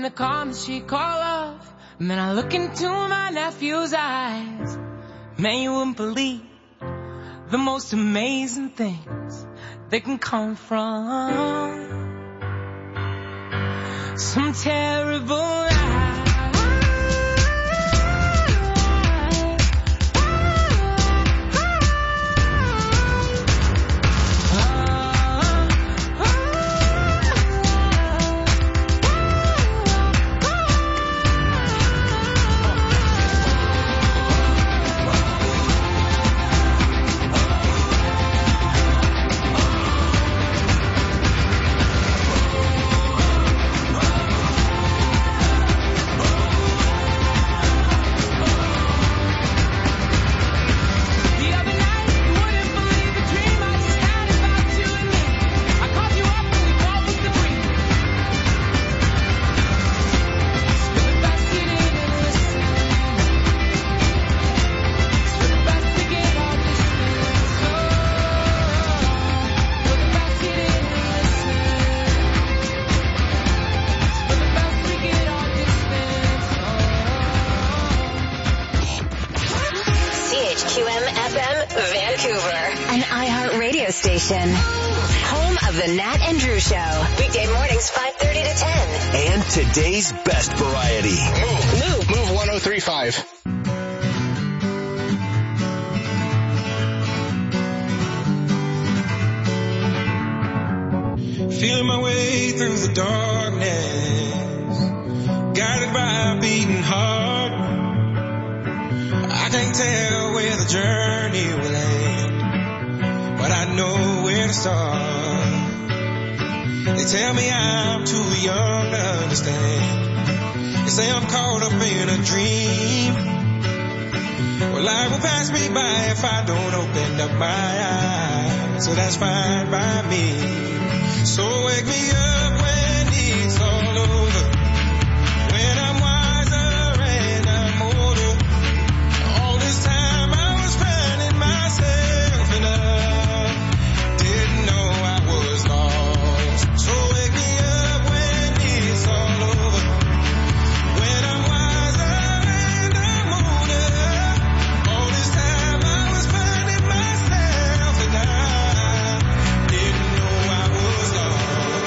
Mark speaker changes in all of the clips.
Speaker 1: in the calm that she call off. Man, I look into my nephew's eyes. Man, you wouldn't believe the most amazing things that can come from some terrible lie.
Speaker 2: Home of the Nat and Drew Show. Weekday mornings 5:30 to 10.
Speaker 3: And today's best variety.
Speaker 4: Move 103.5.
Speaker 5: Feeling my way through the darkness, guided by a beating heart. I can't tell where the journey will end, but I know where to start. They tell me I'm too young to understand. They say I'm caught up in a dream. Well, life will pass me by if I don't open up my eyes. So that's fine by me. So wake me up when it's all over, when I'm wiser and I'm older. All this time I was finding myself and I didn't know I was lost. So wake me up when it's all over, when I'm wiser and I'm older. All this time I was finding myself and I didn't know I was lost.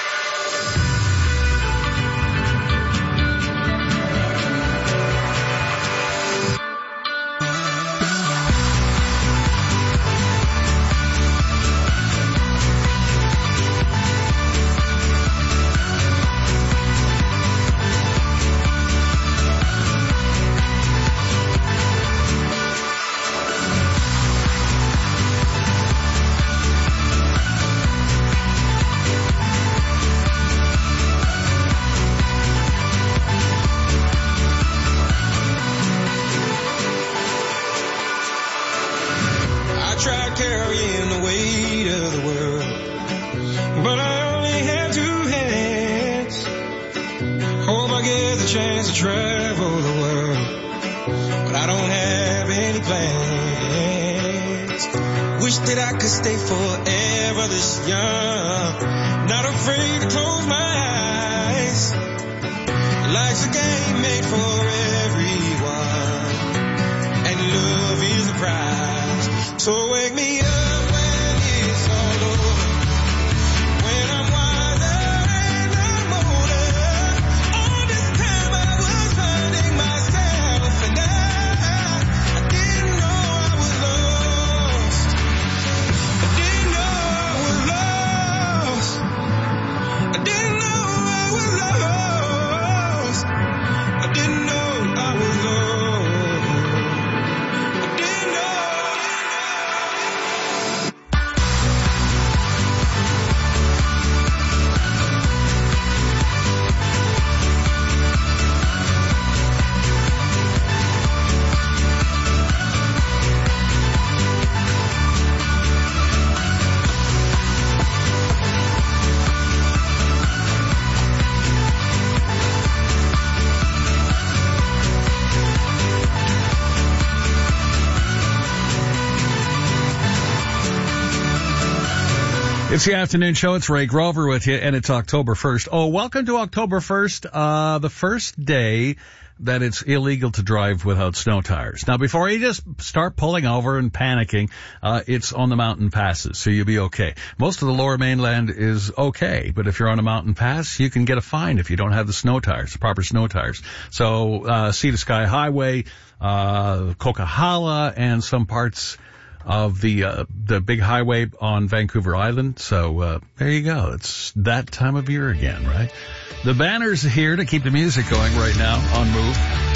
Speaker 5: I tried carrying the weight of the world, but I only have two hands. Hope I get the chance to travel the world, but I don't have any plans. Wish that I could stay forever this young, not afraid to close my eyes. Life's a game made for everyone, and love is a prize. So wake me up when it's all over, when I'm wiser and I'm older. All this time I was finding myself and I didn't know I was lost. I didn't know I was lost. I didn't know I was lost. I didn't know I was lost. I didn't know.
Speaker 6: It's the afternoon show. It's Ray Grover with you, and it's October 1st. Oh, welcome to October 1st, the first day that it's illegal to drive without snow tires. Now, before you just start pulling over and panicking, it's on the mountain passes, so you'll be okay. Most of the lower mainland is okay, but if you're on a mountain pass, you can get a fine if you don't have the snow tires, the proper snow tires. So, Sea to Sky Highway, Coquihalla, and some parts of the big highway on Vancouver Island. So, there you go. It's that time of year again, right? The banner's here to keep the music going right now on Move.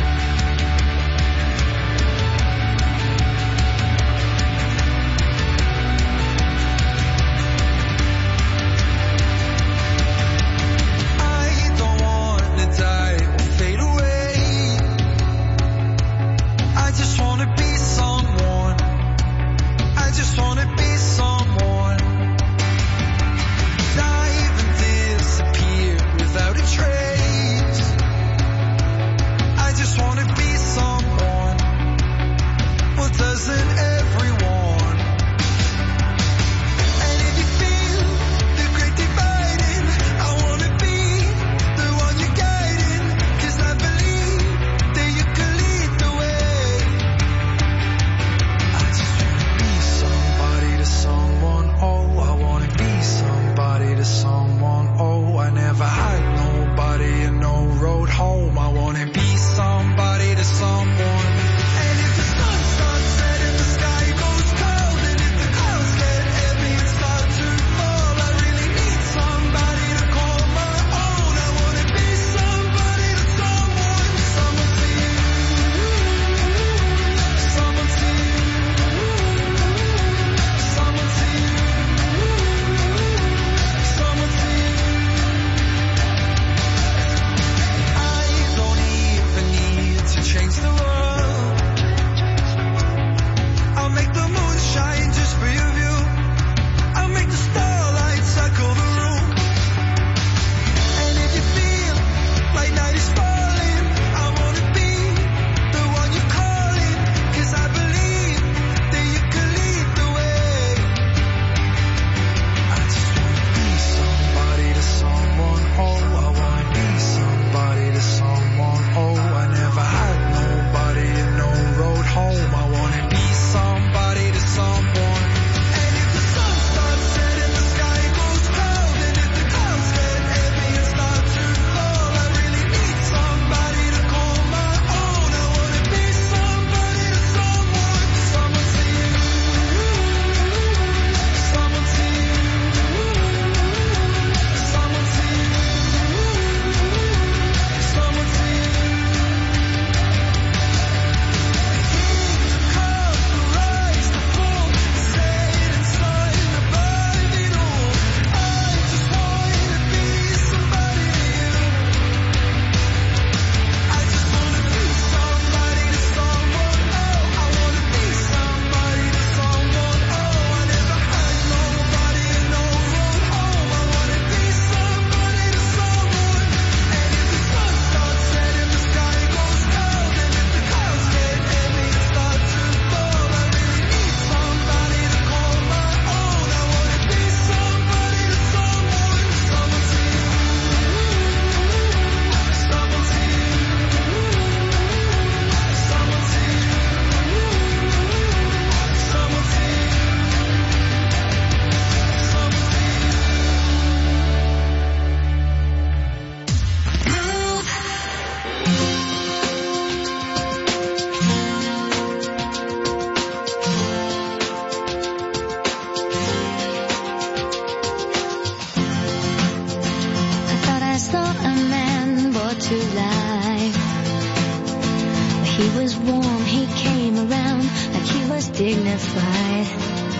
Speaker 7: dignified.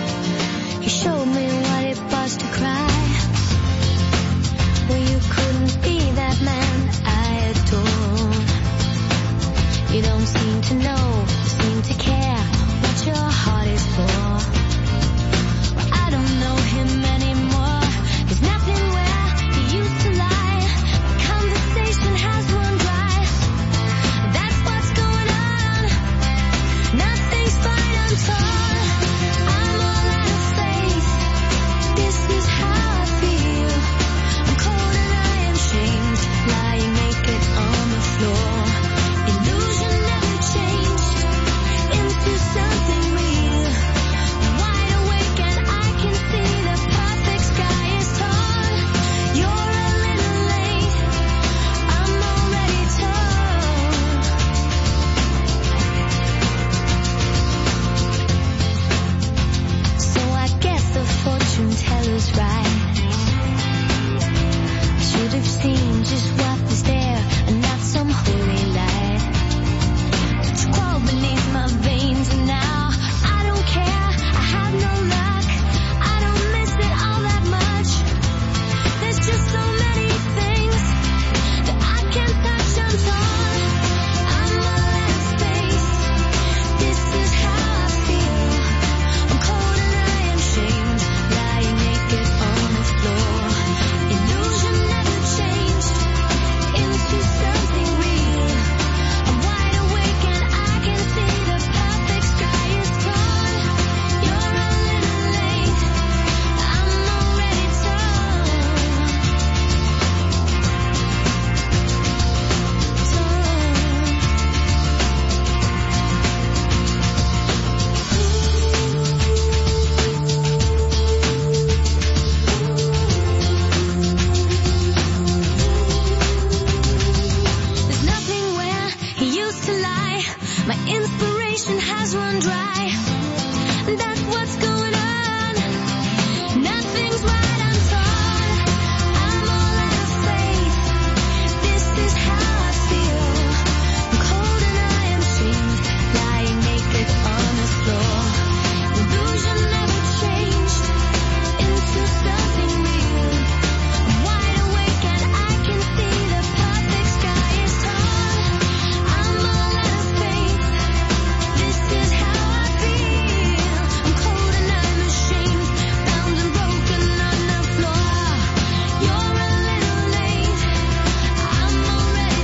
Speaker 7: He showed me what it was to cry. Well, you couldn't be that man I adore. You don't seem to know, seem to care what your heart is for. Well, I don't know him anymore. There's nothing where he used to lie. The conversation has run dry. That's what's going on. Nothing's fine, I'm torn. was right. I should have seen just what was there and not some holy light. It's crawled beneath my veins and now I don't care. I have no luck. I don't miss it all that much. There's just so many things that I can't touch. I'm torn. I'm all out of space. This is how I feel. I'm cold and I am shamed, lying naked on the floor. Illusion never changed into something real. I'm wide awake and I can see the perfect sky is torn. You're a little late. I'm already torn. There's nothing where he used to lie. My inspiration has run dry. That's what's going on. Nothing's right, I'm torn. I'm all out of faith. This is how I feel. I'm cold and I am shamed, lying naked on the floor. Illusion never changed into something real. I'm wide awake and I can see the perfect sky is torn. I'm all out of faith. This is how I feel. I'm cold and I'm ashamed, bound and broken on the floor. You're a little late. I'm already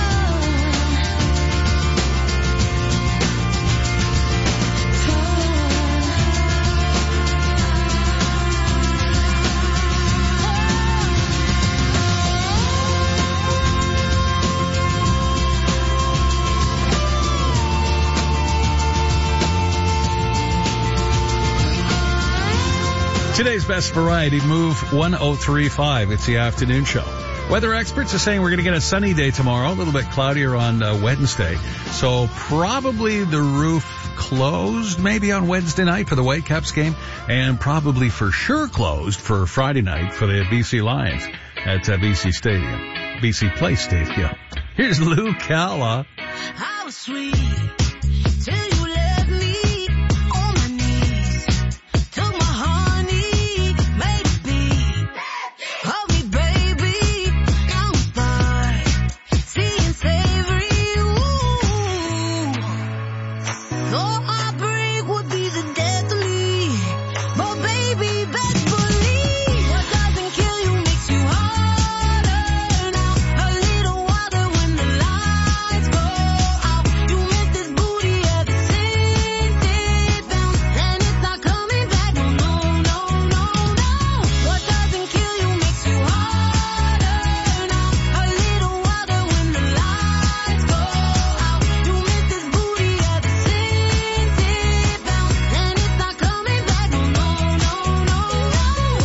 Speaker 6: Today's best variety, Move 1035. It's the afternoon show. Weather experts are saying we're going to get a sunny day tomorrow, a little bit cloudier on Wednesday. So probably the roof closed maybe on Wednesday night for the Whitecaps game, and probably for sure closed for Friday night for the BC Lions at BC Stadium, BC Place Stadium. Here's Lou Calla.
Speaker 7: How sweet till you left me on my knees. Took my honey, made it beat. Hug me, baby, I'm fine. Seeing savory, ooh. Thought heartbreak would be the death of me, but baby, best believe what doesn't kill you makes you harder. Now a little water when the lights go out. You miss this booty at the same bounce, and it's not coming back. No, no, no, no, no. What doesn't kill you makes you harder. Now a little water when the lights go out. You miss this booty at the same bounce, and it's not coming back. No, no, no, no, no.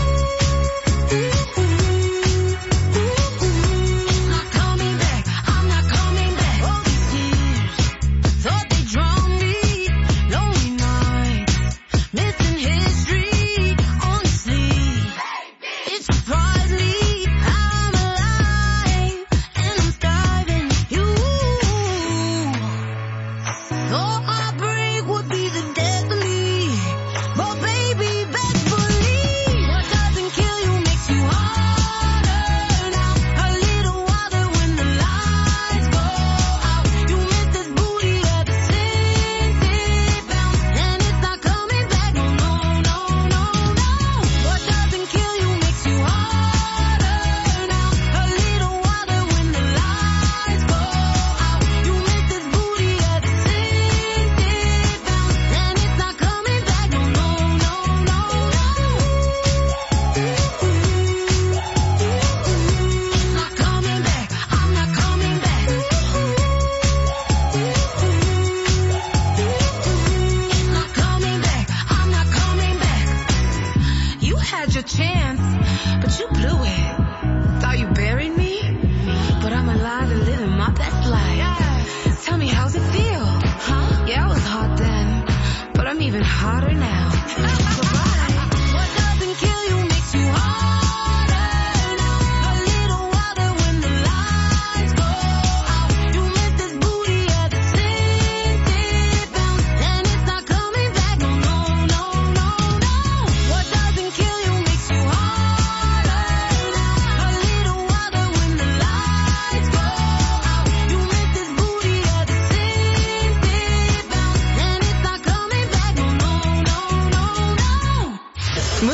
Speaker 7: It's not coming back. I'm not coming back. All these years thought they drowned me. Lonely nights, missing history. Honestly, it surprised me. I'm alive and I'm starving you. Thought heartbreak would be the death of me, but baby, best believe what doesn't kill you makes you harder. Now a little water when the lights go out. You miss this booty at the same bounce, and it's not coming back. No, no, no, no, no. What doesn't kill you makes you harder. Now a little water when the lights go out. You miss this booty at the same bounce, and it's not coming back. No, no, no, no, no. It's not coming back. I'm not coming back. It's not coming back. I'm not coming back. You had your chance, but you blew it. Thought you buried me, but I'm alive and living my best life. Tell me, how's it feel? Huh? Yeah, I was hot then, but I'm even hotter now. Goodbye. What doesn't kill you makes you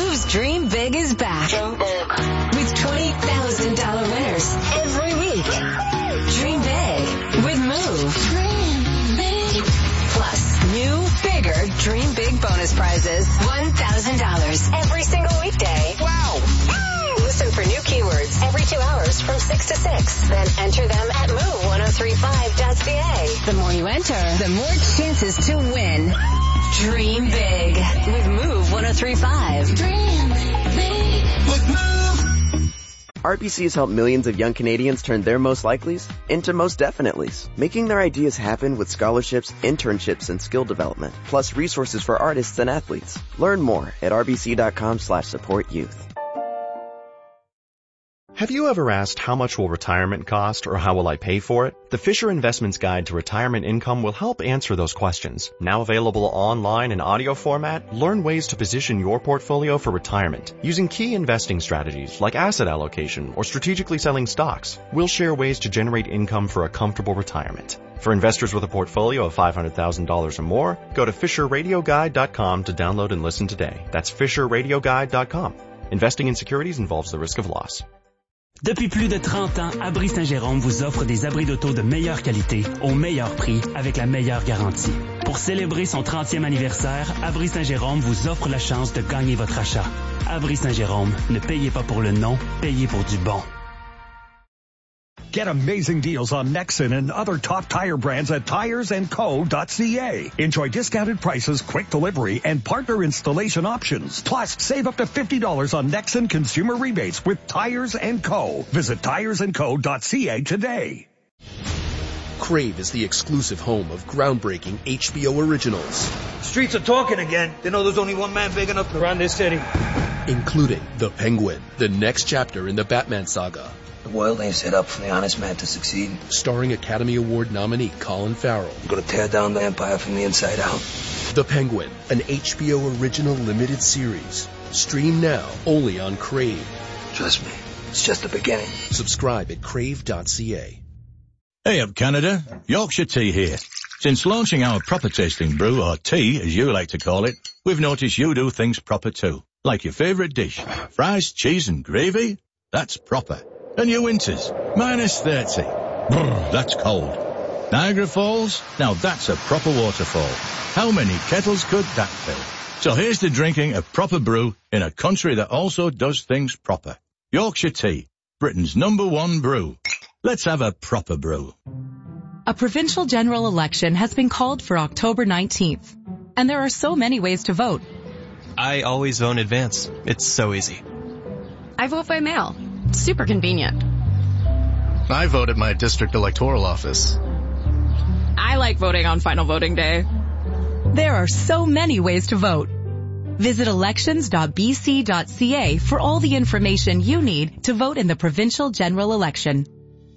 Speaker 2: Move's Dream Big is back. With $20,000 winners every week. Dream big with Move. Plus, new, bigger Dream Big bonus prizes. $1,000 every single weekday. Wow! Listen for new keywords every 2 hours from 6 to 6. Then enter them at move1035.ca. The more you enter, the more chances to win. Dream big with Move 1035. Dream big with Move.
Speaker 8: RBC has helped millions of young Canadians turn their most likelies into most definitelys, making their ideas happen with scholarships, internships, and skill development, plus resources for artists and athletes. Learn more at rbc.com/supportyouth.
Speaker 9: Have you ever asked how much will retirement cost or how will I pay for it? The Fisher Investments Guide to Retirement Income will help answer those questions. Now available online in audio format, learn ways to position your portfolio for retirement using key investing strategies like asset allocation or strategically selling stocks. We'll share ways to generate income for a comfortable retirement. For investors with a portfolio of $500,000 or more, go to FisherRadioGuide.com to download and listen today. That's FisherRadioGuide.com. Investing in securities involves the risk of loss.
Speaker 10: Depuis plus de 30 ans, Abri Saint-Jérôme vous offre des abris d'auto de meilleure qualité, au meilleur prix, avec la meilleure garantie. Pour célébrer son 30e anniversaire, Abri Saint-Jérôme vous offre la chance de gagner votre achat. Abri Saint-Jérôme, ne payez pas pour le nom, payez pour du bon.
Speaker 11: Get amazing deals on Nexen and other top tire brands at tiresandco.ca. Enjoy discounted prices, quick delivery, and partner installation options. Plus, save up to $50 on Nexen consumer rebates with Tires & Co. Visit tiresandco.ca today.
Speaker 12: Crave is the exclusive home of groundbreaking HBO originals.
Speaker 13: Streets are talking again. They know there's only one man big enough to run this city.
Speaker 12: Including The Penguin, the next chapter in the Batman saga.
Speaker 13: The world ain't set up for the honest man to succeed.
Speaker 12: Starring Academy Award nominee Colin Farrell.
Speaker 13: I'm gonna tear down the empire from the inside out.
Speaker 12: The Penguin, an HBO original limited series. Stream now, only on Crave.
Speaker 13: Trust me, it's just the beginning.
Speaker 12: Subscribe at crave.ca.
Speaker 14: Hey up Canada, Yorkshire Tea here. Since launching our proper tasting brew, or tea as you like to call it, we've noticed you do things proper too. Like your favourite dish, fries, cheese and gravy, that's proper. And your winters, -30. Brr, that's cold. Niagara Falls, now that's a proper waterfall. How many kettles could that fill? So here's to drinking a proper brew in a country that also does things proper. Yorkshire Tea, Britain's #1 brew. Let's have a proper brew.
Speaker 15: A provincial general election has been called for October 19th, and there are so many ways to vote.
Speaker 16: I always vote in advance. It's so easy.
Speaker 17: I vote by mail. Super convenient.
Speaker 18: I vote at my district electoral office.
Speaker 17: I like voting on final voting day.
Speaker 15: There are so many ways to vote. Visit elections.bc.ca for all the information you need to vote in the provincial general election.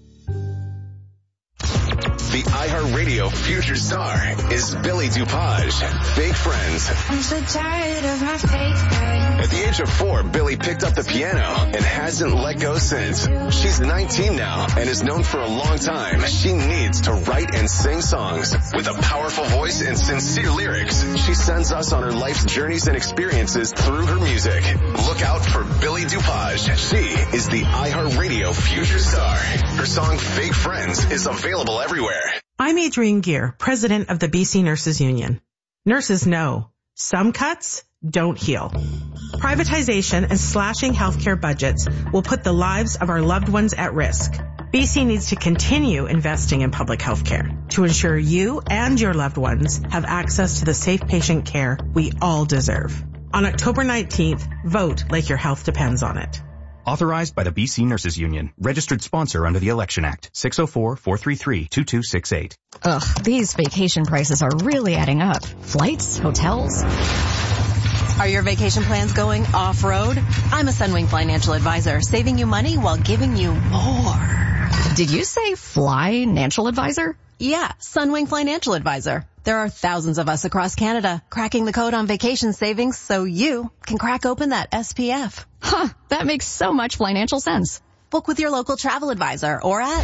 Speaker 3: The iHeartRadio Future Star is Billy DuPage. Fake Friends.
Speaker 7: I'm so tired of my fake friends.
Speaker 3: At the age of 4, Billy picked up the piano and hasn't let go since. She's 19 now and is known for a long time. She needs to write and sing songs. With a powerful voice and sincere lyrics, she sends us on her life's journeys and experiences through her music. Look out for Billy DuPage. She is the iHeartRadio Future Star. Her song Fake Friends is available everywhere.
Speaker 19: I'm Adrienne Gear, president of the BC Nurses Union. Nurses know some cuts don't heal. Privatization and slashing healthcare budgets will put the lives of our loved ones at risk. BC needs to continue investing in public healthcare to ensure you and your loved ones have access to the safe patient care we all deserve. On October 19th, vote like your health depends on it.
Speaker 20: Authorized by the BC Nurses Union. Registered sponsor under the Election Act. 604-433-2268.
Speaker 21: Ugh, these vacation prices are really adding up. Flights, hotels.
Speaker 22: Are your vacation plans going off-road? I'm a Sunwing Financial Advisor, saving you money while giving you more.
Speaker 21: Did you say Fly-Nancial Advisor?
Speaker 22: Yeah, Sunwing Financial Advisor. There are thousands of us across Canada cracking the code on vacation savings so you can crack open that SPF.
Speaker 21: Huh, that makes so much financial sense.
Speaker 22: Book with your local travel advisor or at...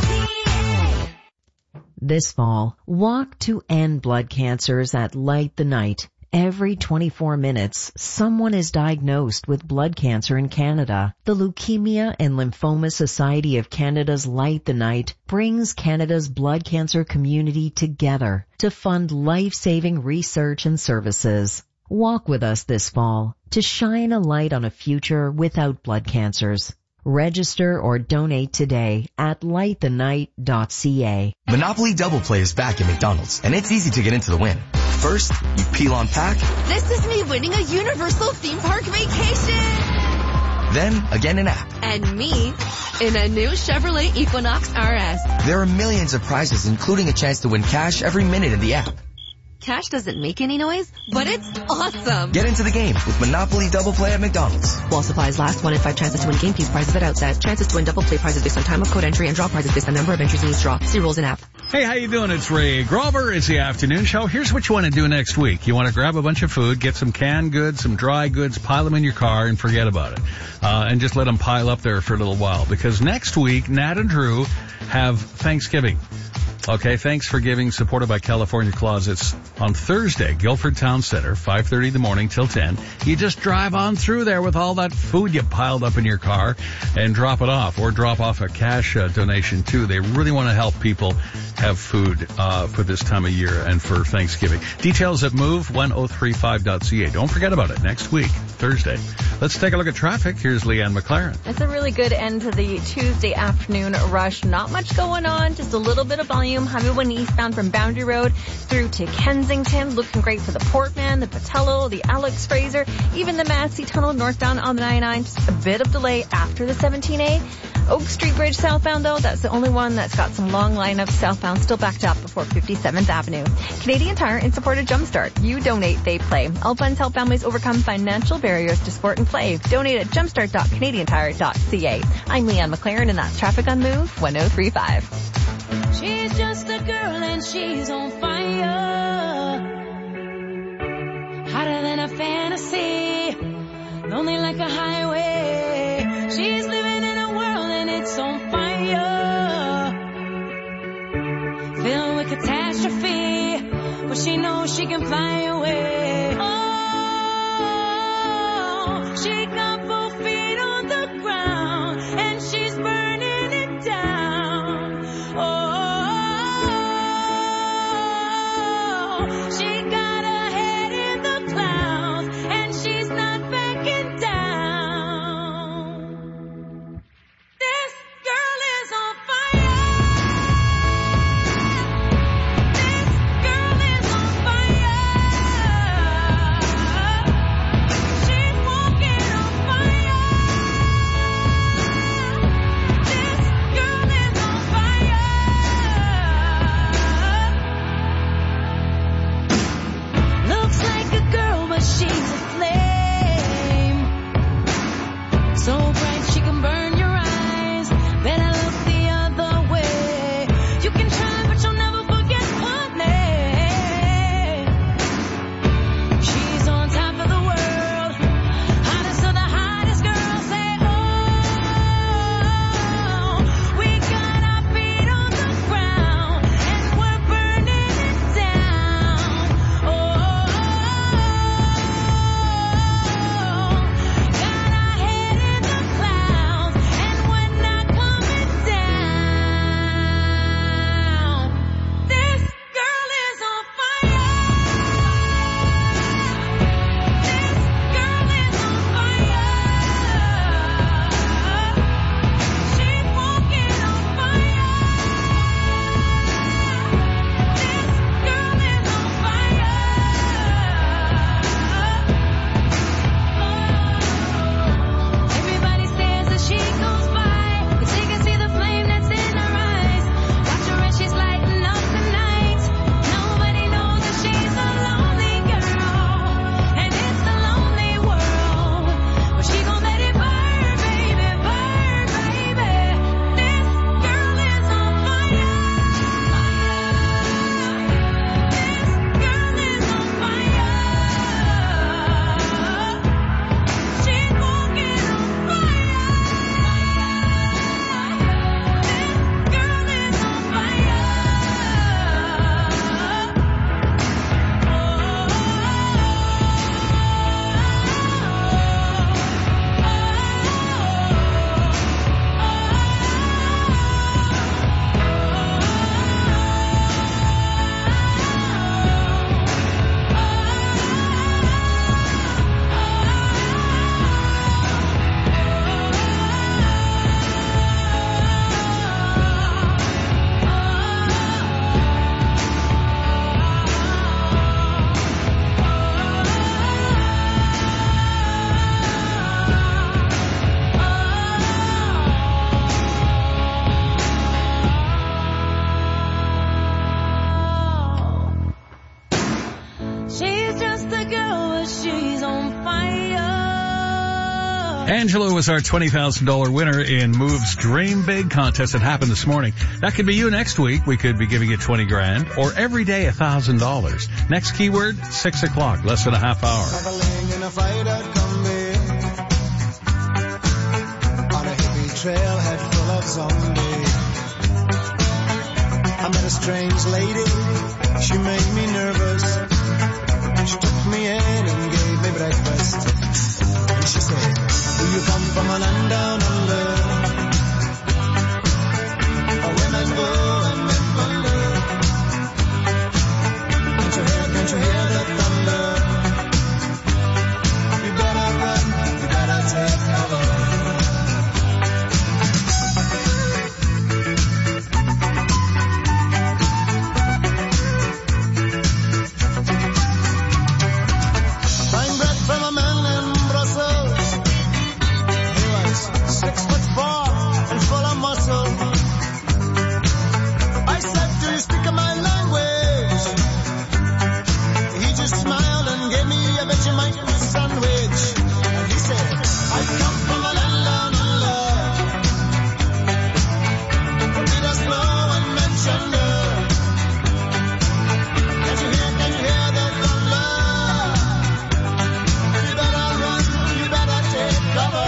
Speaker 23: This fall, walk to end blood cancers at Light the Night.
Speaker 1: Every 24 minutes, someone is diagnosed with blood cancer in Canada. The Leukemia and Lymphoma Society of Canada's Light the Night brings Canada's blood cancer community together to fund life-saving research and services. Walk with us this fall to shine a light on a future without blood cancers. Register or donate today at lightthenight.ca.
Speaker 4: Monopoly Double Play is back at McDonald's, and it's easy to get into the win. First, you peel on pack.
Speaker 23: This is me winning a Universal theme park vacation.
Speaker 4: Then, again in app.
Speaker 23: And me in a new Chevrolet Equinox RS.
Speaker 4: There are millions of prizes, including a chance to win cash every minute in the app.
Speaker 23: Cash doesn't make any noise, but it's awesome.
Speaker 4: Get into the game with Monopoly Double Play at McDonald's.
Speaker 23: While supplies last, 1 in 5 chances to win game piece prizes at outset. Chances to win double play prizes based on time of code entry and draw prizes based on number of entries in each draw. See rules in app.
Speaker 6: Hey, how you doing? It's Ray Grover. It's the afternoon show. Here's what you want to do next week. You want to grab a bunch of food, get some canned goods, some dry goods, pile them in your car, and forget about it. And just let them pile up there for a little while. Because next week, Nat and Drew have Thanksgiving. Okay, thanks for giving, supported by California Closets on Thursday, Guilford Town Center, 5:30 in the morning till 10. You just drive on through there with all that food you piled up in your car and drop it off, or drop off a cash donation too. They really want to help people have food for this time of year and for Thanksgiving. Details at move1035.ca. Don't forget about it next week, Thursday. Let's take a look at traffic. Here's Leanne McLaren.
Speaker 24: It's a really good end to the Tuesday afternoon rush. Not much going on, just a little bit of volume. Highway 1 eastbound from Boundary Road through to Kensington. Looking great for the Portman, the Patello, the Alex Fraser, even the Massey Tunnel northbound on the 99. Just a bit of delay after the 17A. Oak Street Bridge southbound, though, that's the only one that's got some long lineups southbound, still backed up before 57th Avenue. Canadian Tire in support of Jumpstart. You donate, they play. All funds help families overcome financial barriers to sport and play. Donate at jumpstart.canadiantire.ca. I'm Leanne McLaren, and that's traffic on Move 103.5.
Speaker 7: She's just a girl and she's on fire. Hotter than a fantasy. Lonely like a highway. She's living in a world and it's on fire. Filled with catastrophe. But she knows she can fly away. Oh, she got both feet on the ground and she's burning it down. Oh.
Speaker 6: Angela was our $20,000 winner in Move's Dream Big contest that happened this morning. That could be you next week. We could be giving you $20,000 or every day $1,000. Next keyword, 6 o'clock, less than a half hour.
Speaker 2: On a hippie trailhead full of zombies. I met a strange lady. She made me nervous. She took me in and gave me breakfast. And she said, do you come from a land down under? Women go and men wonder. Can't you hear the thunder? You better run, you better take cover. Buying bread from a man in Brussels. He was 6'4" and full of muscle. I said, do you speak my language? He just smiled and gave me a Vegemite sandwich. And he said, I come from a land down under. Forbid us blow and mention her. Can't you hear the thunder? You better run, you better take cover.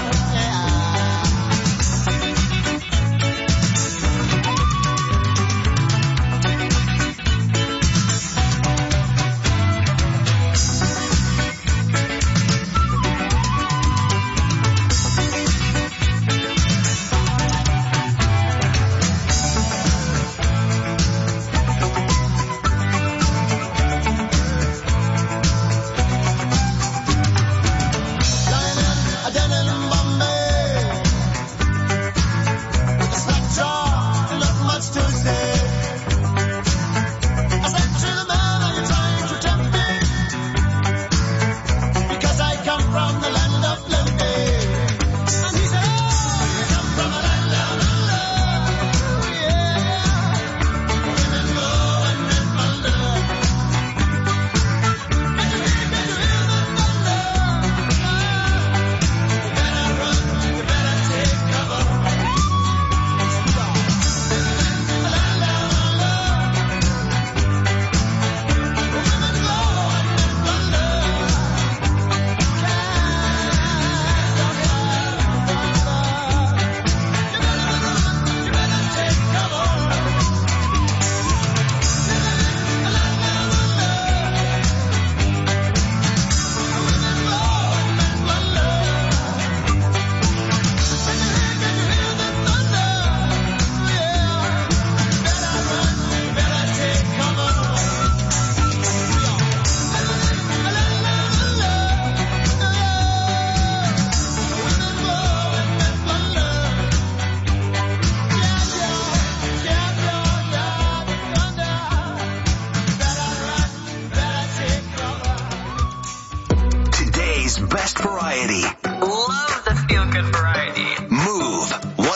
Speaker 3: Best variety. Love the feel-good variety. Move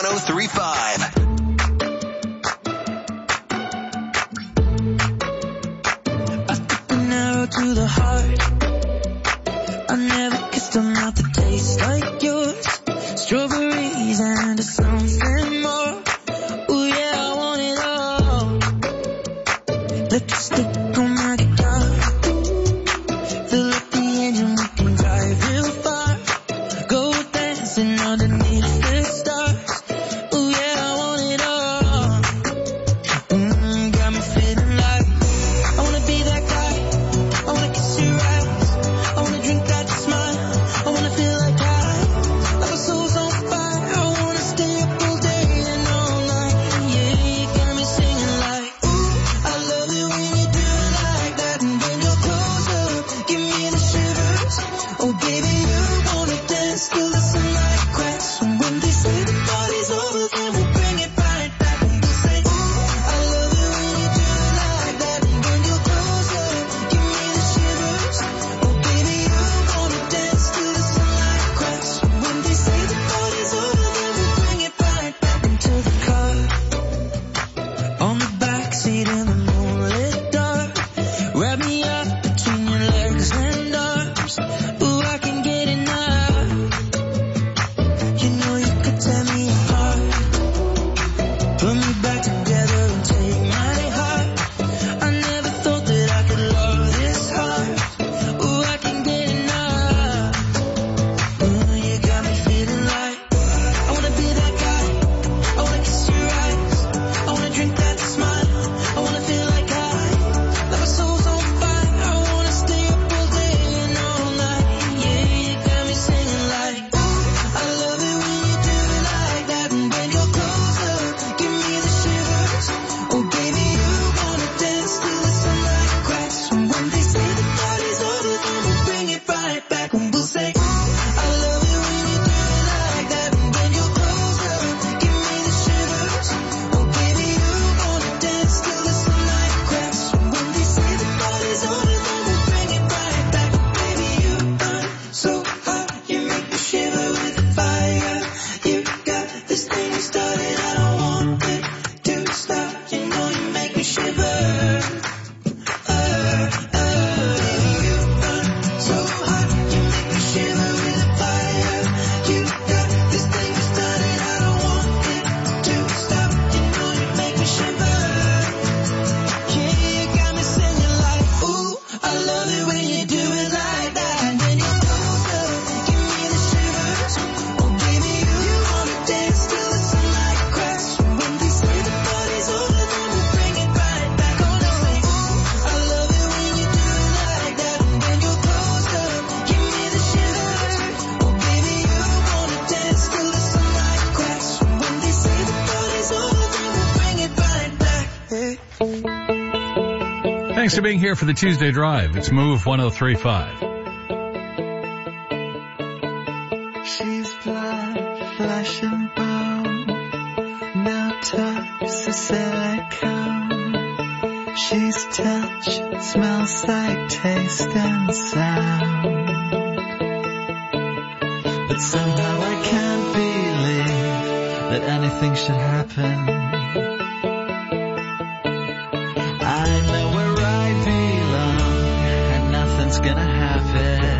Speaker 3: 103.5.
Speaker 2: I took an arrow to the heart. I never kissed a mouth that tastes like yours. Strawberries and something more. Ooh yeah, I want it all. Lipstick on my guitar. Fill up the engine, we can drive real far. Go dancing underneath the stars. Ooh yeah, I want it all. Got me feeling like I wanna be that guy. I wanna kiss your eyes. I wanna drink that smile. I wanna feel like like my soul's on fire. I wanna stay up all day and all night. Yeah, you got me singing like, ooh, I love it when you do it like that. And when you're closer, give me the shivers. Oh baby, you wanna dance till the sunlight cracks. And when they say the party's over, then we'll bring it right back. And we'll say, ooh, I love it when you do it like that. And when you're closer, give me the shivers. Oh baby, you wanna dance till the sunlight cracks. When they say the party's over, then we'll bring it right back into the car. On the backseat in the moonlit dark. Wrap me up between your legs and arms. Ooh, I can get
Speaker 6: Thanks for being here for the Tuesday Drive. It's Move 103.5.
Speaker 2: She's blood, flesh and bone, no tops or silicone. She's touch, smells, sight, taste and sound. But somehow I can't believe that anything should happen. I know where I belong and nothing's gonna happen.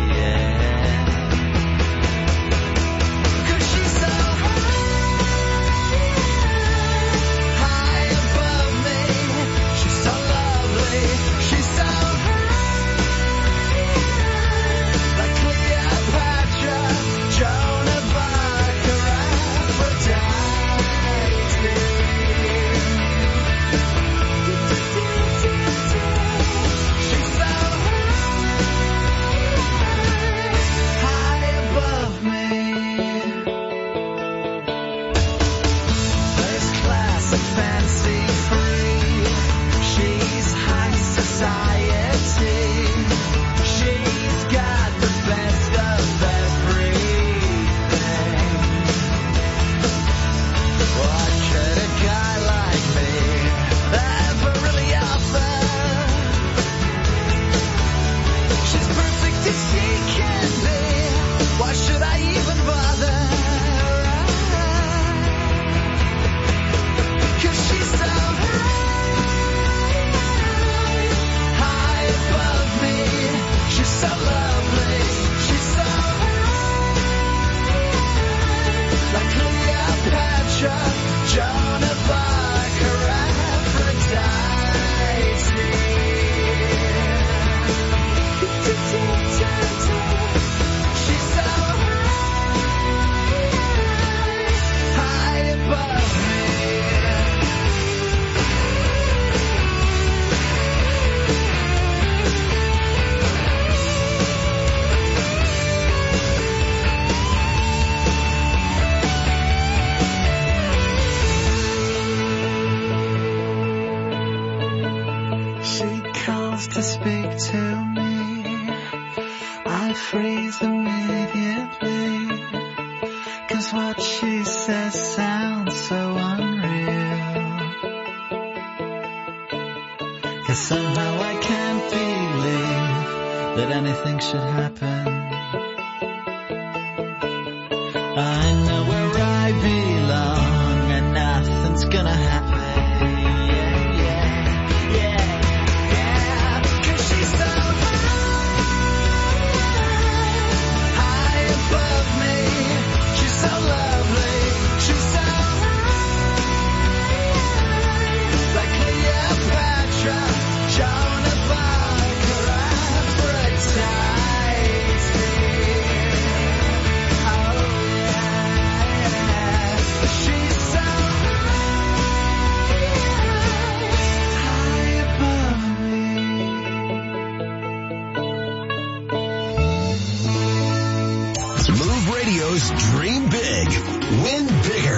Speaker 3: Dream big. Win bigger.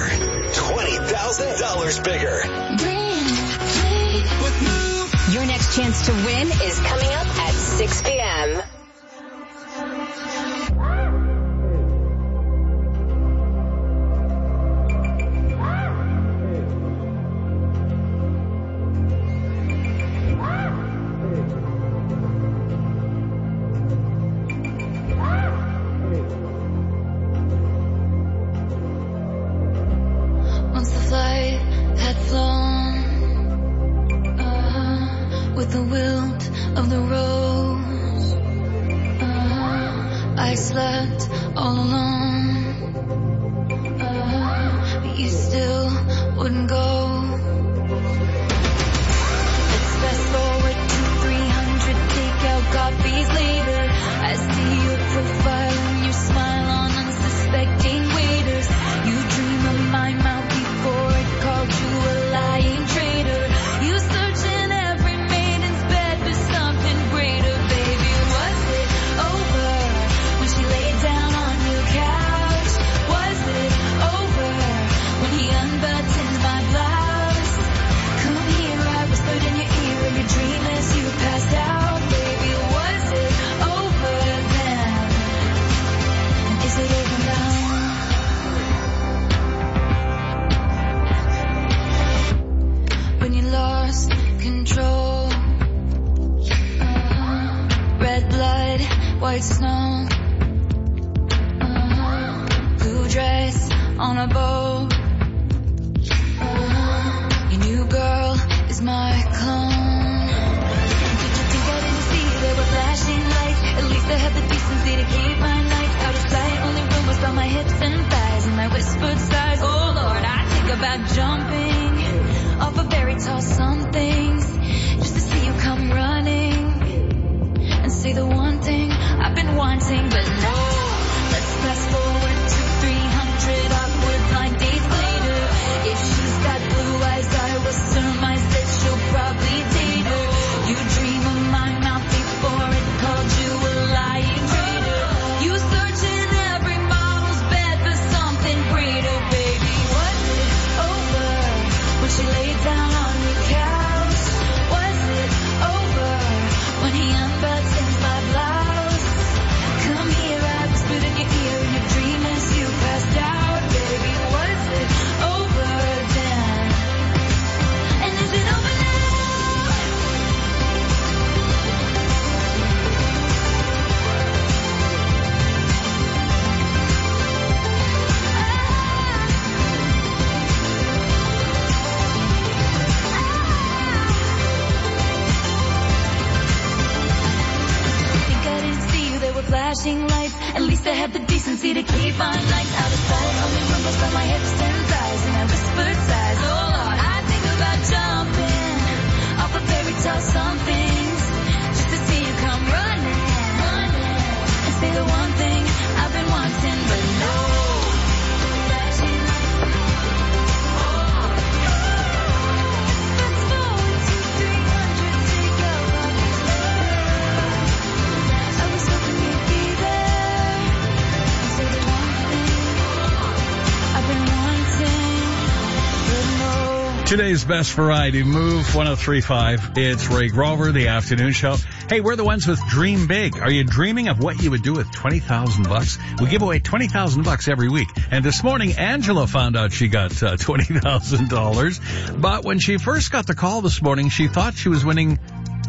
Speaker 3: $20,000 bigger.
Speaker 21: Your next chance to win is coming up at 6 p.m.
Speaker 7: Unbuttoned my blouse.
Speaker 5: on a boat. Your new girl is my clone. Did you think I didn't see there were flashing lights? At least I had the decency to keep my nights out of sight. Only rumors about my hips and thighs and my whispered sighs. Oh Lord, I think about jumping off of very tall somethings just to see you come running and say the one thing I've been wanting. But no, let's fast forward to 300 awkward blind dates later. If she's got blue eyes, I will surmise that she'll probably date her. You dream of my mouth before it called you a lying traitor. You search in every model's bed for something greater, baby. Was it over when she laid down on your couch? Was it over when he unbuttons my blouse? Come here, I whispered in your ear in your dream as you passed out, baby. Was it over then? And is it over now? Think I didn't see you, there were flashing lights. At least I had the decency to keep my nights out of sight. Only rumors about my hips and thighs and my whispered sighs. Oh Lord, I think about jumping off of fairy tale somethings just to see you come running and say the one thing I've been wanting. But no, flashing lights. Fast forward to 300 to go on your love. I was hoping you'd be there and say the one thing I've been wanting. But no.
Speaker 6: Today's best variety, Move 103.5. It's Ray Grover, the afternoon show. Hey, we're the ones with Dream Big. Are you dreaming of what you would do with $20,000? We give away $20,000 every week. And this morning, Angela found out she got $20,000. But when she first got the call this morning, she thought she was winning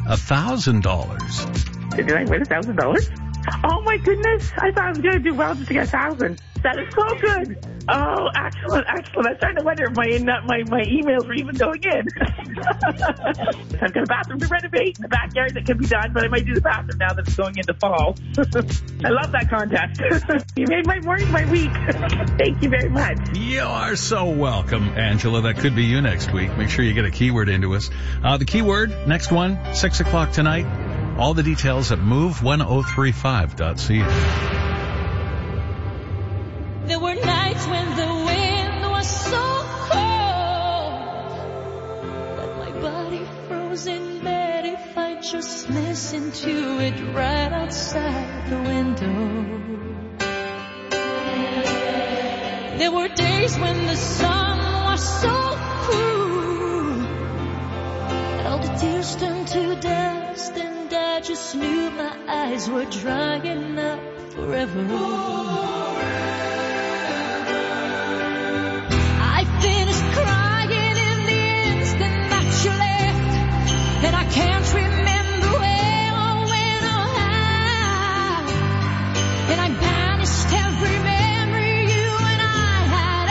Speaker 6: $1,000.
Speaker 8: Did I win $1,000? Oh my goodness! I thought I was going to do well just to get 1,000. That is so good. Oh, excellent. I'm starting to wonder if my emails were even going in. I've got a bathroom to renovate in the backyard that can be done, but I might do the bathroom now that it's going into fall. I love that contest. You made my morning, my week. Thank you very much.
Speaker 6: You are so welcome, Angela. That could be you next week. Make sure you get a keyword into us. The keyword, next one, 6 o'clock tonight. All the details at move1035.ca.
Speaker 5: There were nights when the wind was so cold that my body froze in bed if I just listened to it right outside the window. There were days when the sun was so cruel, all the tears turned to dust, and I just knew my eyes were drying up forever. I finished crying in the instant that you left, and I can't remember where or when or how, and I banished every memory you and I had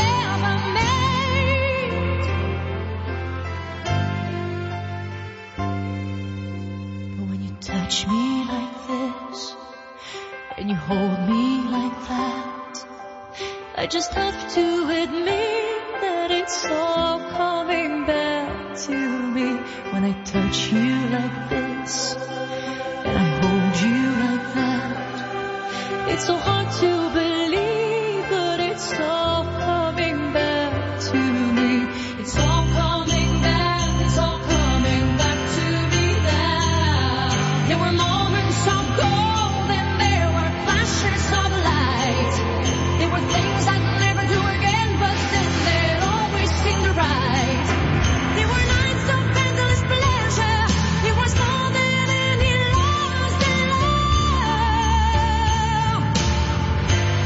Speaker 5: ever made. But when you touch me like this, and you hold me like that, I just have to admit that it's all coming back to me. When I touch you like this, and I hold you like that, it's so hard to believe, but it's all coming back to me. It's all coming back, it's all coming back to me now. There were moments of gold and there were flashes of light. There were things I'd never do again, but then they'd always seem to right. There were nights of endless pleasure. It was more than any lost in love.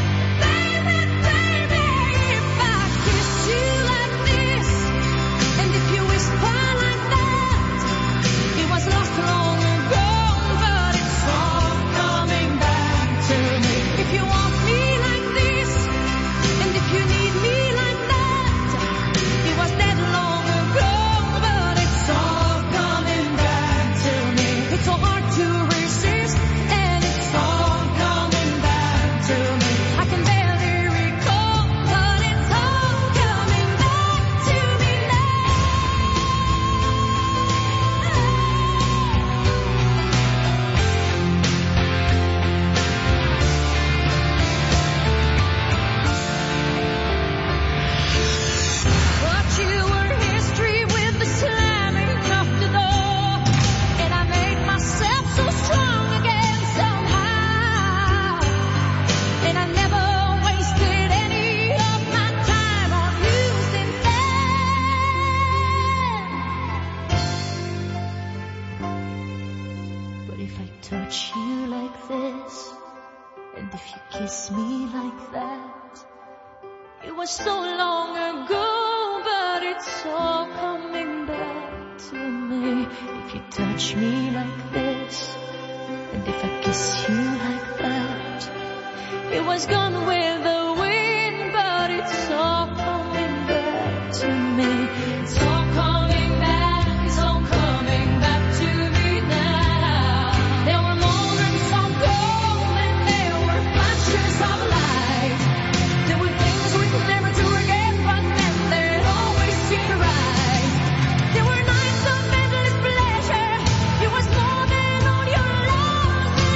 Speaker 5: like that. It was so long ago, but it's all coming back to me. If you touch me like this, and if I kiss you like that, it was gone with the wind, but it's all coming back to me. It's all coming back, it's all coming back to me now. There were moments of gold and there were flashes of light. There were things we'd never do again, but then they'd always seem right. There were nights of endless pleasure. It was more than all your lost in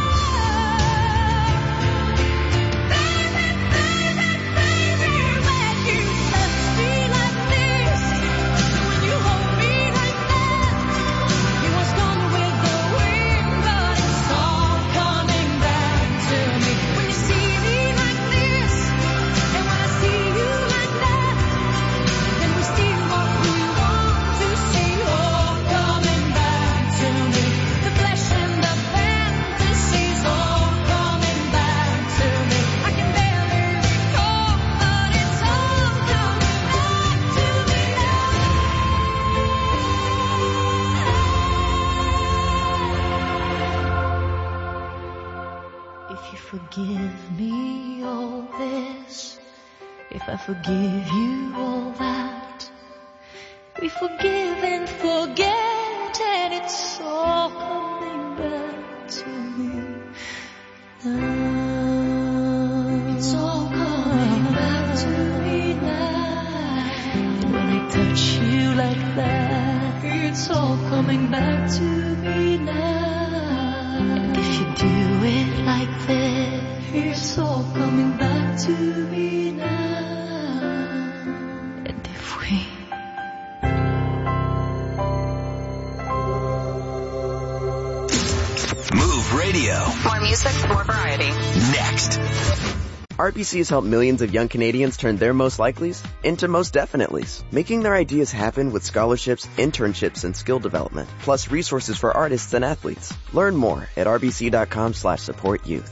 Speaker 5: love. Baby, baby, baby, when you touch me like this, when you hold me like that, it was gone with the wind, but it's all coming back to me. When you see me like this, and when I see you like that, then we see what we want to see, all coming back to me. The flesh and the fantasies, all coming back to me. I can barely recall, but it's all coming back to me now. If you forgive me all this, if I forgive you all that, we forgive and forget, and it's all coming back to me now. It's all coming back to me now. When I touch you like that, it's all coming back to me now. And if you do it like that, it's all coming back to me now. And if we
Speaker 3: Move Radio.
Speaker 9: More music, more variety.
Speaker 3: Next.
Speaker 10: RBC has helped millions of young Canadians turn their most likelys into most definitelys, making their ideas happen with scholarships, internships, and skill development, plus resources for artists and athletes. Learn more at rbc.com/supportyouth.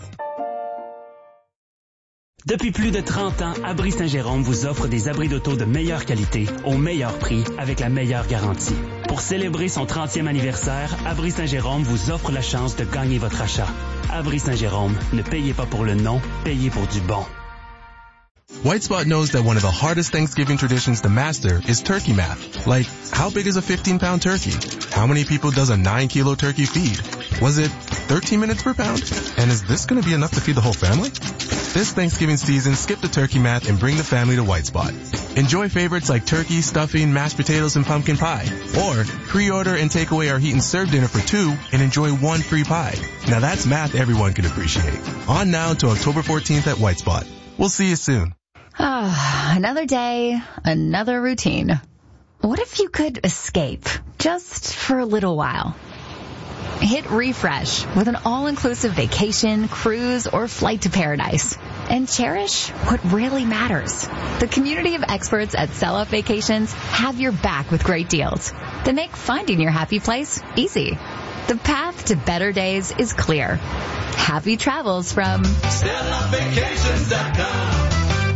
Speaker 11: Depuis plus de 30 ans, Abri Saint-Jérôme vous offre des abris d'auto de meilleure qualité, au meilleur prix, avec la meilleure garantie. Pour célébrer son 30e anniversaire, Abri Saint-Jérôme vous offre la chance de gagner votre achat. Abri Saint-Jérôme, ne payez pas pour le non, payez pour du bon.
Speaker 13: White Spot knows that one of the hardest Thanksgiving traditions to master is turkey math. Like, how big is a 15-pound turkey? How many people does a 9-kilo turkey feed? Was it 13 minutes per pound? And is this going to be enough to feed the whole family? This Thanksgiving season, skip the turkey math and bring the family to White Spot. Enjoy favorites like turkey, stuffing, mashed potatoes, and pumpkin pie. Or pre-order and take away our heat and serve dinner for 2 and enjoy 1 free pie. Now that's math everyone can appreciate. On now until October 14th at White Spot. We'll see you soon.
Speaker 21: Another day, another routine. What if you could escape, just for a little while? Hit refresh with an all-inclusive vacation, cruise, or flight to paradise. And cherish what really matters. The community of experts at Sell Up Vacations have your back with great deals that make finding your happy place easy. The path to better days is clear. Happy travels from
Speaker 2: SellUpVacations.com.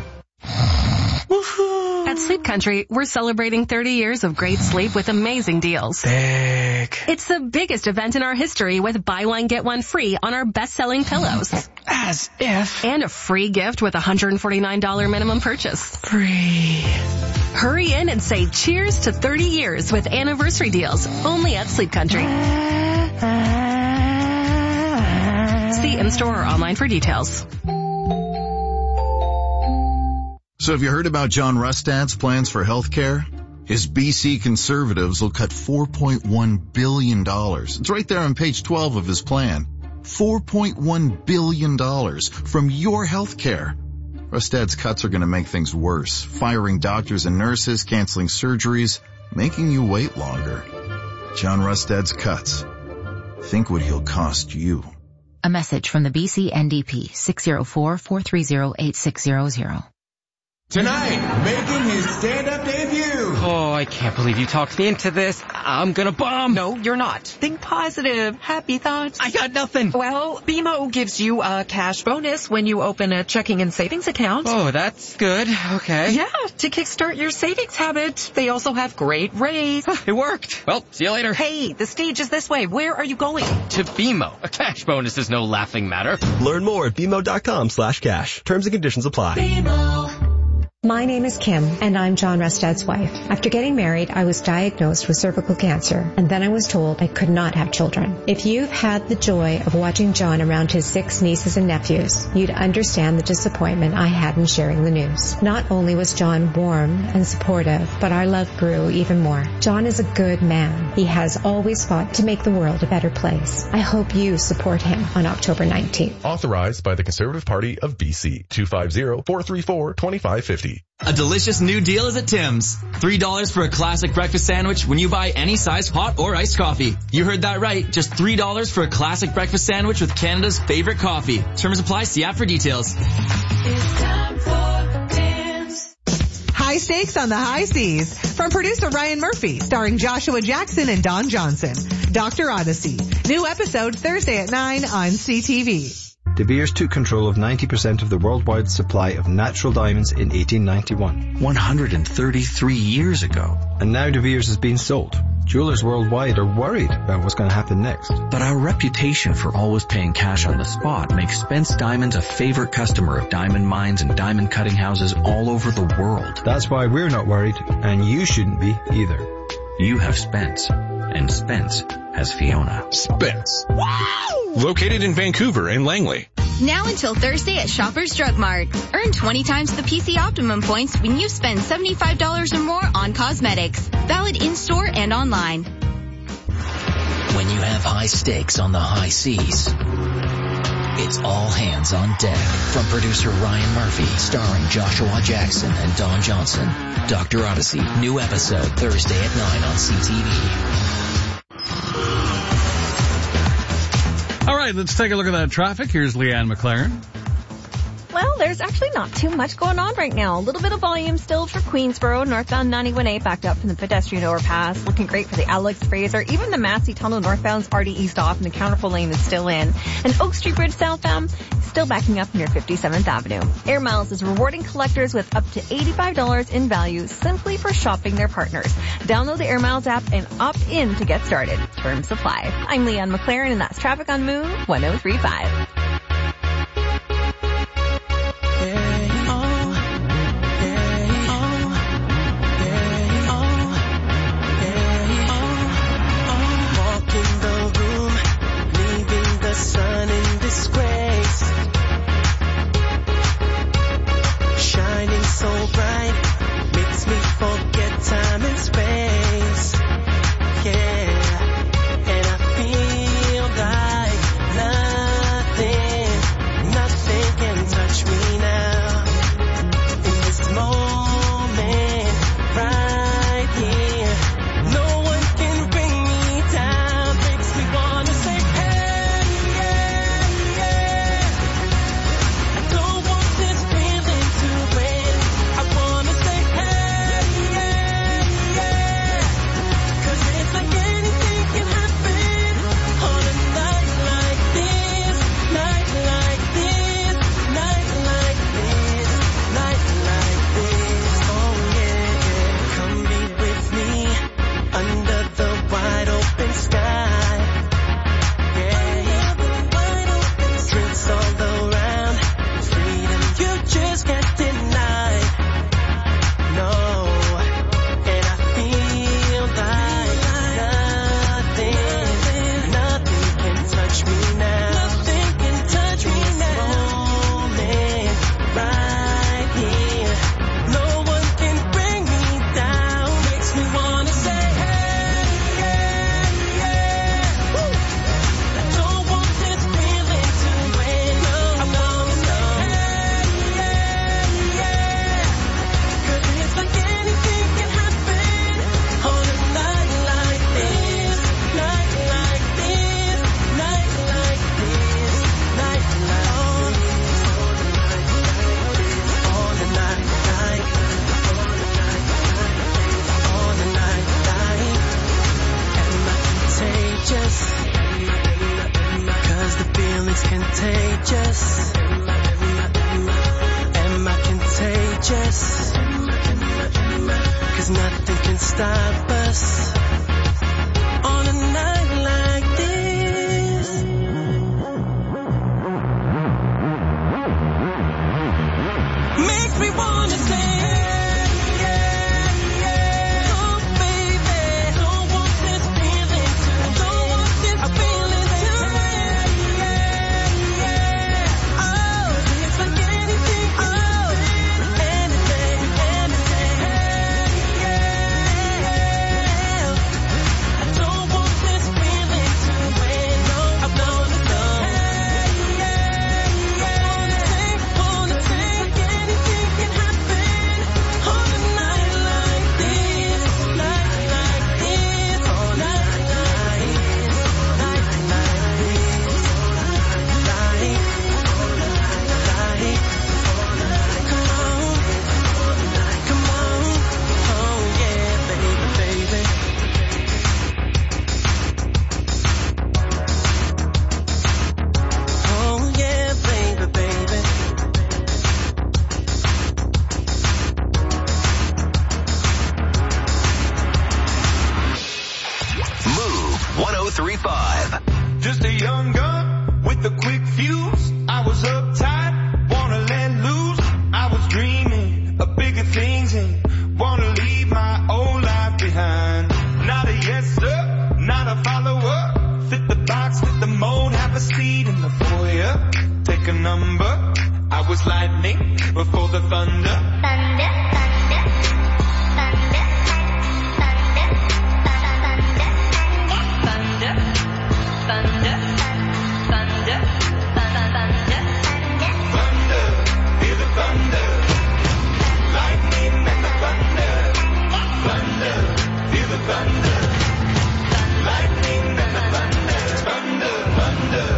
Speaker 17: At Sleep Country, we're celebrating 30 years of great sleep with amazing deals. It's the biggest event in our history with buy one, get one free on our best-selling pillows.
Speaker 2: As if.
Speaker 17: And a free gift with a $149 minimum purchase.
Speaker 2: Free.
Speaker 17: Hurry in and say cheers to 30 years with anniversary deals only at Sleep Country. See in-store or online for details.
Speaker 25: So have you heard about John Rustad's plans for health care? His BC Conservatives will cut $4.1 billion. It's right there on page 12 of his plan. $4.1 billion from your health care. Rustad's cuts are going to make things worse, firing doctors and nurses, canceling surgeries, making you wait longer. John Rustad's cuts. Think what he'll cost you.
Speaker 21: A message from the BC NDP, 604-430-8600.
Speaker 12: Tonight, making his stand-up debut.
Speaker 14: Oh, I can't believe you talked me into this. I'm gonna bomb.
Speaker 15: No, you're not. Think positive. Happy thoughts.
Speaker 14: I got nothing.
Speaker 15: Well, BMO gives you a cash bonus when you open a checking and savings account.
Speaker 14: Oh, that's good. Okay.
Speaker 15: Yeah, to kickstart your savings habit. They also have great rates.
Speaker 14: It worked. Well, see you later.
Speaker 15: Hey, the stage is this way. Where are you going?
Speaker 14: To BMO. A cash bonus is no laughing matter.
Speaker 16: Learn more at BMO.com/cash. Terms and conditions apply.
Speaker 15: BMO.
Speaker 18: My name is Kim, and I'm John Rustad's wife. After getting married, I was diagnosed with cervical cancer, and then I was told I could not have children. If you've had the joy of watching John around his 6 nieces and nephews, you'd understand the disappointment I had in sharing the news. Not only was John warm and supportive, but our love grew even more. John is a good man. He has always fought to make the world a better place. I hope you support him on October 19th.
Speaker 26: Authorized by the Conservative Party of BC. 250-434-2550.
Speaker 27: A delicious new deal is at Tim's. $3 for a classic breakfast sandwich when you buy any size hot or iced coffee. You heard that right. Just $3 for a classic breakfast sandwich with Canada's favorite coffee. Terms apply. See app for details.
Speaker 28: It's time for Tim's.
Speaker 29: High stakes on the high seas. From producer Ryan Murphy, starring Joshua Jackson and Don Johnson. Dr. Odyssey. New episode Thursday at 9 on CTV.
Speaker 30: De Beers took control of 90% of the worldwide supply of natural diamonds in 1891.
Speaker 31: 133 years ago.
Speaker 30: And now De Beers is being sold. Jewelers worldwide are worried about what's going to happen next.
Speaker 31: But our reputation for always paying cash on the spot makes Spence Diamonds a favorite customer of diamond mines and diamond cutting houses all over the world.
Speaker 30: That's why we're not worried, and you shouldn't be either.
Speaker 31: You have Spence, and Spence has Fiona.
Speaker 26: Spence. Wow! Located in Vancouver and Langley.
Speaker 32: Now until Thursday at Shoppers Drug Mart. Earn 20 times the PC Optimum points when you spend $75 or more on cosmetics. Valid in-store and online.
Speaker 33: When you have high stakes on the high seas, it's all hands on deck. From producer Ryan Murphy, starring Joshua Jackson and Don Johnson. Dr. Odyssey, new episode Thursday at 9 on CTV.
Speaker 6: All right, let's take a look at that traffic. Here's Leanne McLaren.
Speaker 24: Well, there's actually not too much going on right now. A little bit of volume still for Queensboro, northbound 91A backed up from the pedestrian overpass. Looking great for the Alex Fraser. Even the Massey Tunnel northbound's already eased off and the counterflow lane is still in. And Oak Street Bridge southbound still backing up near 57th Avenue. Air Miles is rewarding collectors with up to $85 in value simply for shopping their partners. Download the Air Miles app and opt in to get started. Terms apply. I'm Leanne McLaren and that's traffic on Moon 1035.
Speaker 2: Sun in disgrace, shining so bright, makes me forget time and space. Yeah, and I feel like nothing can touch me now. In this moment, right here, no one can bring me down. Makes me wanna say,
Speaker 1: before the thunder. Thunder, thunder, thunder, thunder, thunder, thunder, thunder, thunder, thunder, hear the thunder, lightning and the thunder, thunder, hear the thunder, lightning and the thunder, thunder, thunder,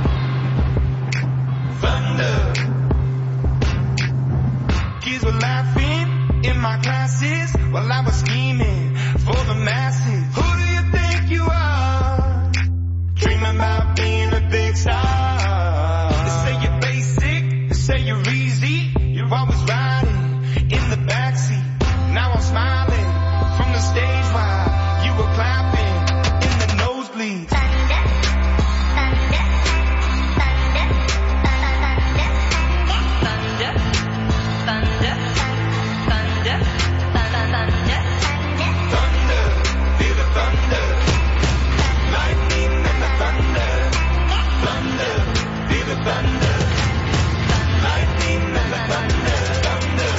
Speaker 1: thunder. Kids were laughing in my classes while I was scheming for the masses. Who do you think you are? Dreaming about being a big star. They say you're basic, they say you're easy. You're always riding in the backseat. Now I'm smiling from the stage while you were clapping in the nosebleeds. Thunder, thunder, thunder, thunder, thunder, thunder, thunder, thunder, thunder, hear the thunder, lightning and the thunder, thunder, hear the thunder, lightning and the thunder, thunder.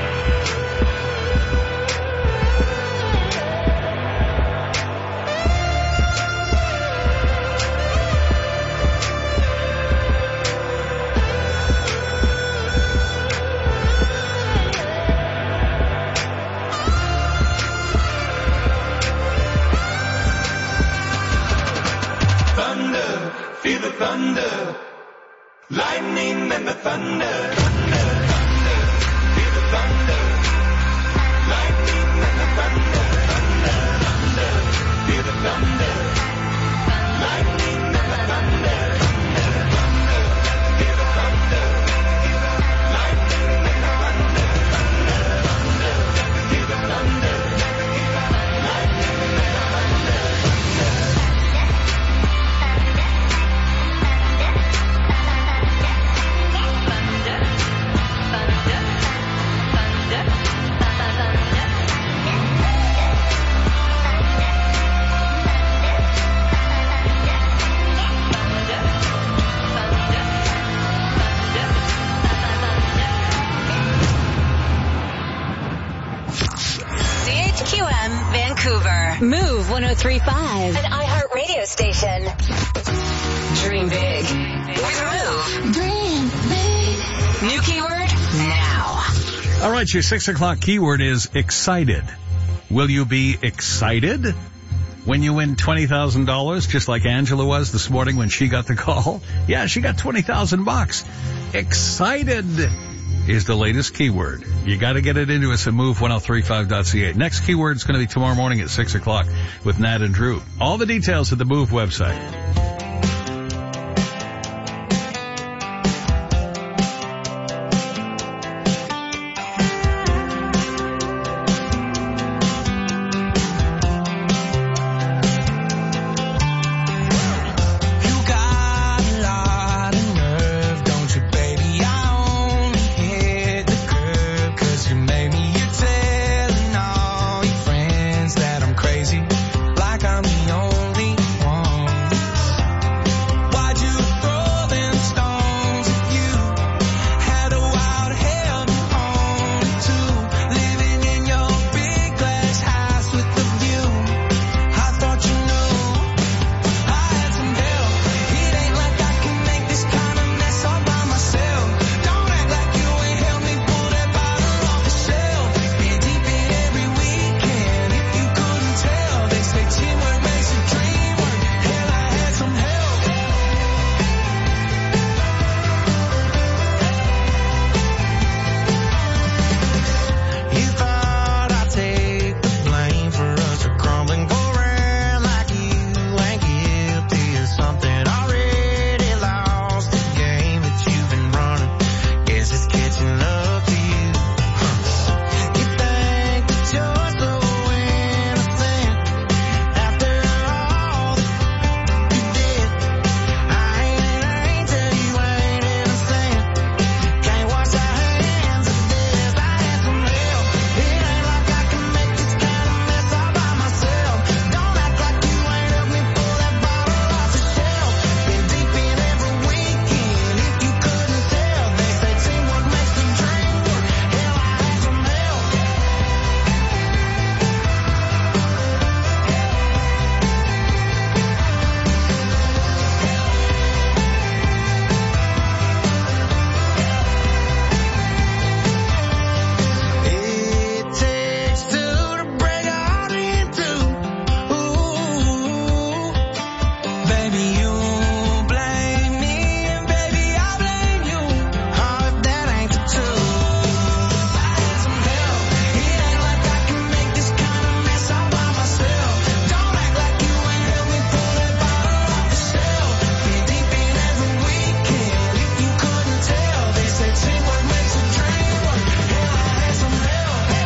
Speaker 1: Thunder, feel the thunder, lightning and the thunder, thunder, thunder, feel the thunder, lightning and the thunder, thunder, thunder, feel the thunder, lightning and the thunder, thunder, thunder, feel the thunder, lightning and the thunder, thunder, thunder, feel the thunder, lightning and the thunder.
Speaker 3: CHQM Vancouver. Move 103.5. An iHeart radio station. Dream big. With Move. Dream big. New keyword now.
Speaker 6: All right, your 6 o'clock keyword is excited. Will you be excited when you win $20,000, just like Angela was this morning when she got the call? Yeah, she got $20,000. Excited is the latest keyword. You got to get it into us at move1035.ca. Next keyword is going to be tomorrow morning at 6 o'clock with Nat and Drew. All the details at the Move website.